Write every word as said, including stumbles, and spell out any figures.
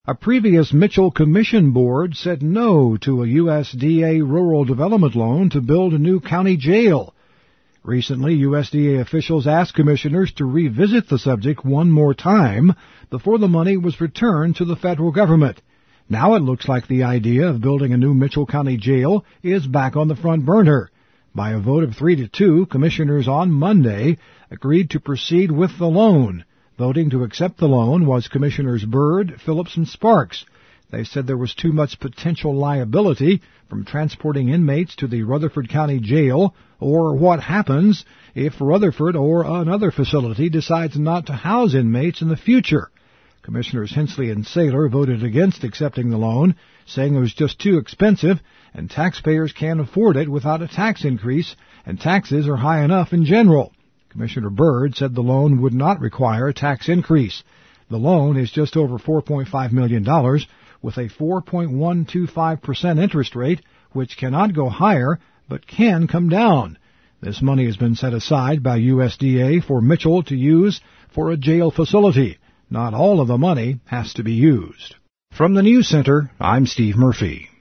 A previous Mitchell Commission board said no to a U S D A rural development loan to build a new county jail. Recently, U S D A officials asked commissioners to revisit the subject one more time before the money was returned to the federal government. Now it looks like the idea of building a new Mitchell County jail is back on the front burner. By a vote of three to two, commissioners on Monday agreed to proceed with the loan. Voting to accept the loan was Commissioners Byrd, Phillips, and Sparks. They said there was too much potential liability from transporting inmates to the Rutherford County Jail, or what happens if Rutherford or another facility decides not to house inmates in the future. Commissioners Hensley and Saylor voted against accepting the loan, saying it was just too expensive and taxpayers can't afford it without a tax increase, and taxes are high enough in general. Commissioner Byrd said the loan would not require a tax increase. The loan is just over four point five million dollars with a four point one two five percent interest rate, which cannot go higher but can come down. This money has been set aside by U S D A for Mitchell to use for a jail facility. Not all of the money has to be used. From the News Center, I'm Steve Murphy.